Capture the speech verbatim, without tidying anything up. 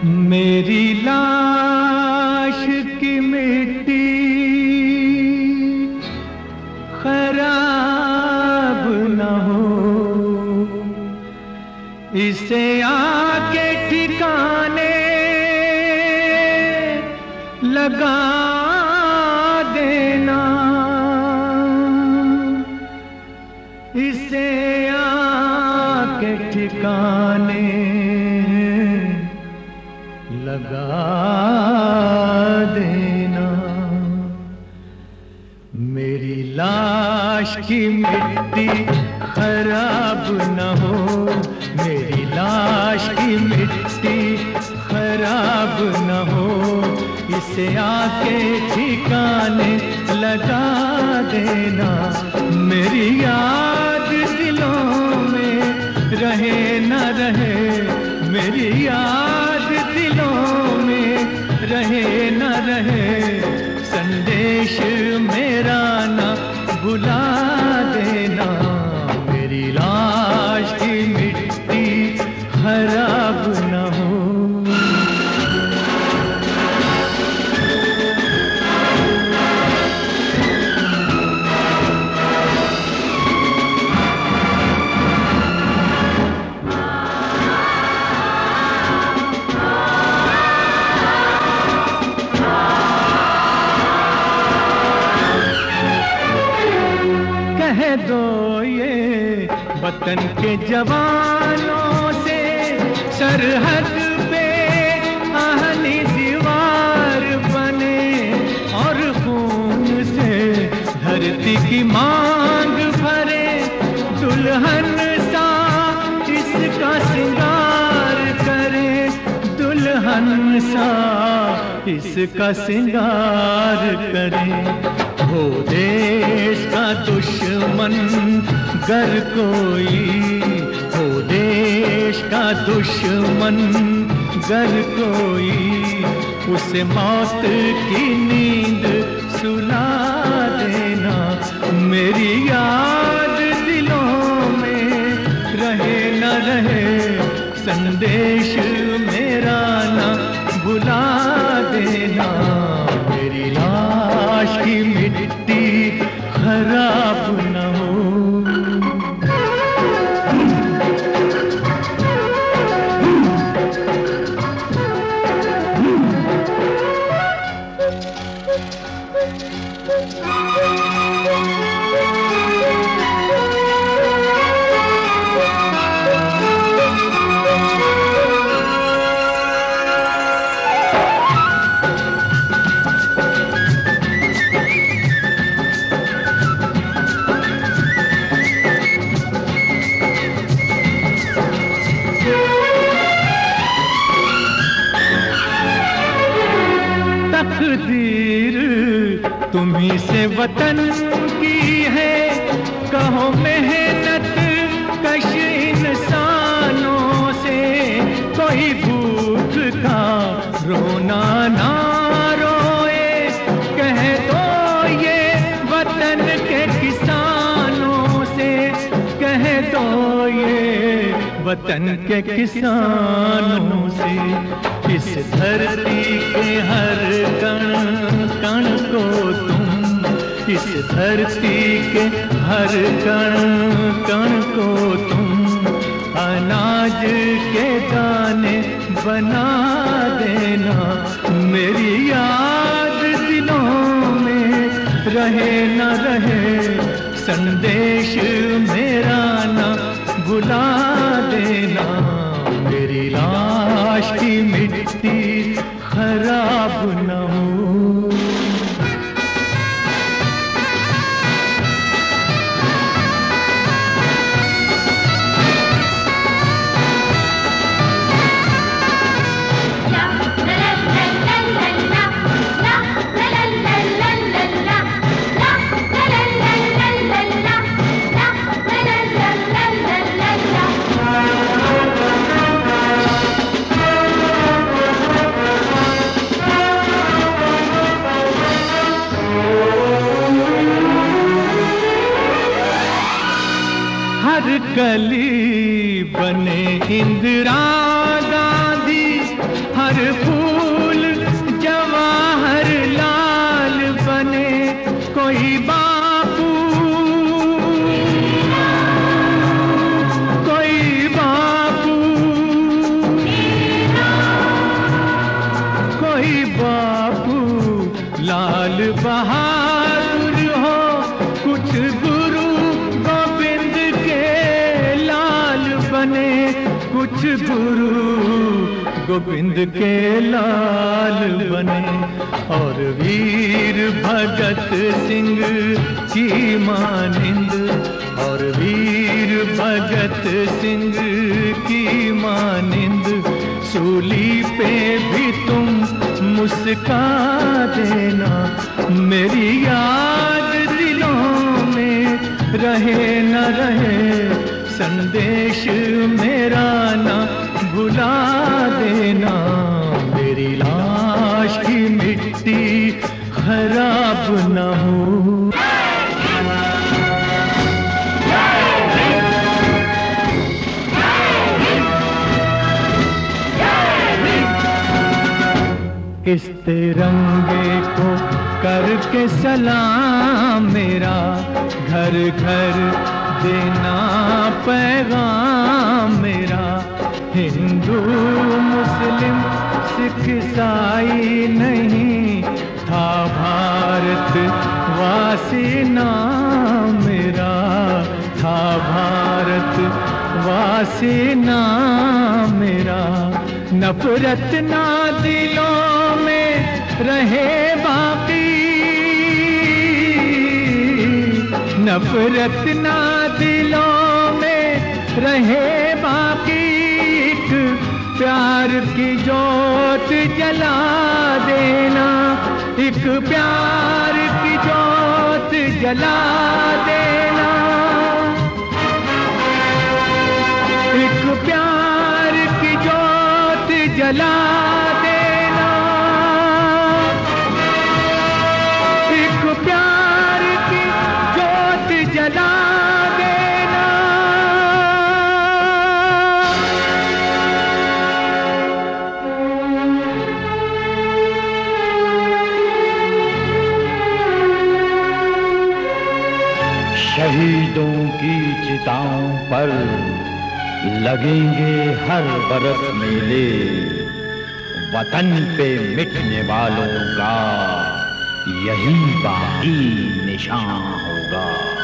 मेरी लाश की मिट्टी खराब न हो, इसे आके ठिकाने लगा देना, इसे आके ठिकाने लगा देना। मेरी लाश की मिट्टी खराब न हो, मेरी लाश की मिट्टी खराब न हो, इसे आके ठिकाने लगा देना। मेरी याद दिलों में रहे न रहे, मेरी याद दिलों में रहे न रहे, संदेश मेरा न भुला देना। मेरी लाश की मिट्टी खराब न हो। कह दो ये वतन के जवानों से, सरहद पे आहनी दीवार बने और खून से धरती की मांग भरे। दुल्हन सा इसका सिंगार करे, दुल्हन सा इसका सिंगार करे। हो देश का दुश्मन गर कोई, हो देश का दुश्मन गर कोई, उसे मौत की नींद सुला देना। मेरी याद दिलों में रहे न रहे, संदेश मेरा न भुला देना। मेरी लाश की मिट्टी खराब न हो। तकदीर तुम्ही से वतन की है, कहो मेहनत कश इंसानों से। कोई भूख का रोना ना रोए, कह दो ये वतन के किसानों से, कह दो ये वतन के किसानों से। इस धरती के हर कण कण को तुम, इस धरती के हर कण कण को तुम अनाज के दाने बना देना। मेरी याद दिलों में रहे न रहे, संदेश मेरा न भुला देना। मेरी लाश की मिट्टी खराब न हो। गली बने इंदिरा गांधी, हर फूल जवाहर लाल बने, कोई बापू कोई बापू कोई बापू लाल बहादुर हो, कुछ गुरु गोविंद के लाल बने, कुछ गुरु गोविंद के लाल बने। और वीर भगत सिंह की मानिंद, और वीर भगत सिंह की मानिंद, सूली पे भी तुम मुस्का देना, मेरी याद दिलों में रहे न रहे, संदेश मेरा ना भुला देना, मेरी लाश की मिट्टी खराब न हो। इस तिरंगे को करके सलाम मेरा, घर घर देना पैगाम मेरा, हिंदू मुस्लिम सिख ईसाई नहीं, था भारत वासी नाम मेरा, था भारत वासी नाम मेरा। नफरत ना दिलों में रहे बाकी, नफरत ना दिलों में रहे बाकी, एक प्यार की जोत जला देना, एक प्यार की जोत जला देना, एक प्यार की जोत जला देना, एक प्यार की जोत जला देना। शहीदों की चिताओं पर लगेंगे हर बरस मेले, वतन पे मिटने वालों का यही बाकी निशान होगा।